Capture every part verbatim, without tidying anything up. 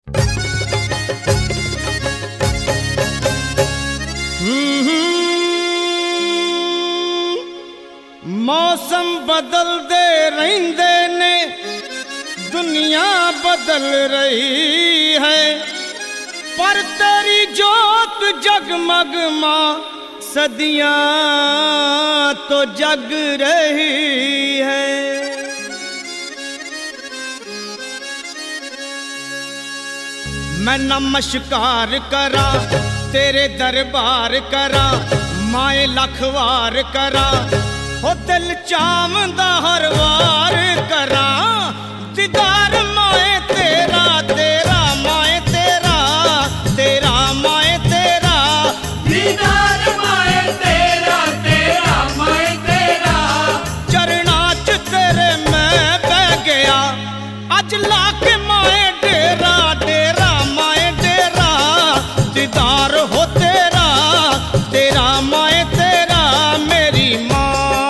मौसम बदलते रहंदे ने, दुनिया बदल रही है, पर तेरी जोत जगमग मां सदियां तो जग रही है। मैं नमस्कार करा तेरे दरबार करा, माए लखवार करा, हो दिल चामदा हर वार करा, दीदार माए तेरा तेरा माए तेरा तेरा माए तेरा, दीदार माए तेरा तेरा माए तेरा, चरणा च तेरे मैं बह गया, अज लाके माए डेरा डेरा माए डेरा, दीदार हो तेरा तेरा माए तेरा मेरी माँ।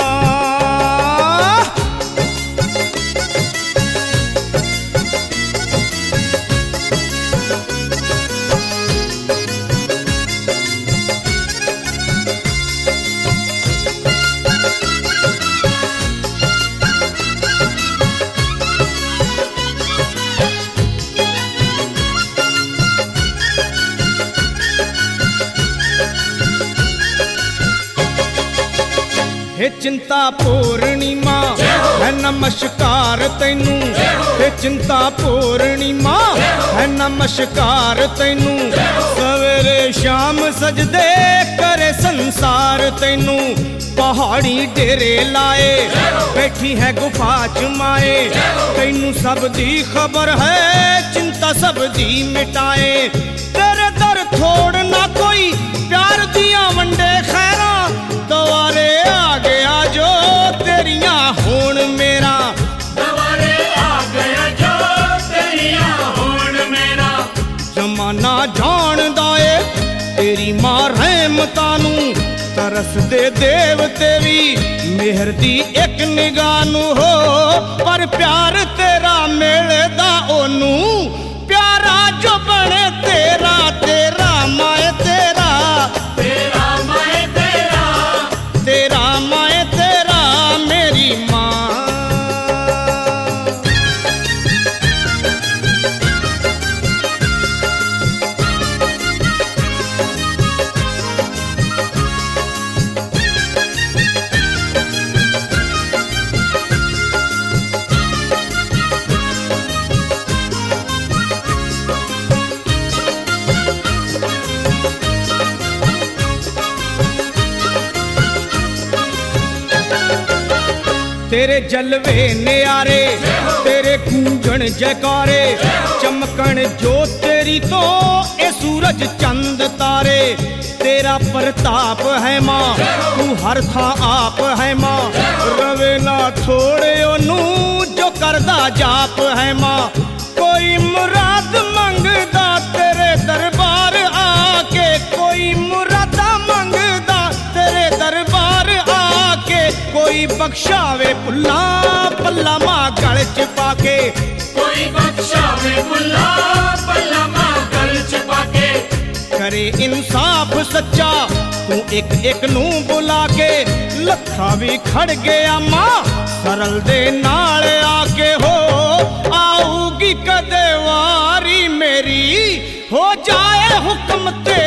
हे चिंता पूर्णिमा है नमस्कार तैनू, हे चिंता पूर्णिमा है नमस्कार तैनू, सवेरे शाम सजदे करे संसार तैनू, पहाड़ी डेरे लाए बैठी है गुफा च माए, तैनू सब दी खबर है चिंता सब दी मिटाए, तेरे दर थोड़ ना कोई प्यार दिया वंडे खैरा, दवारे आ गया जो तेरियां होण मेरा, दवारे आ गया जो तेरियां होण मेरा, जमाना जानदा ए तेरी मां रहमतां नू, तरस दे देव तेरी मेहर दी एक निगाह नू हो, पर प्यार तेरा मिलदा ओनू, प्यारा जो बने तेरा तेरा माए तेरा तेरा माए तेरा, तेरा माए तेरा मेरी माँ। तेरे जलवे न्यारे तेरे गूंजण जयकारे, चमकण जो तेरी तो ए सूरज चंद तारे, तेरा प्रताप है मां तू हर था आप है मां, रवे ना छोड़े ओनू जो करदा जाप है मां, कोई मुराद मंगदा तेरे दरबार आके, कोई मुरादा मंगदा तेरे दरबार आके, कोई बख्शावे पुल्ला पल्ला मां गल च पाके, कोई बख्शावे पुल्ला पल्ला मां गल च पाके, करे इंसाफ सच्चा तू एक एक नू बुला के, लखा भी खड़ गया मां सरल दे नाल आके, हो आऊगी कदे वारी मेरी हो जाए हुक्म ते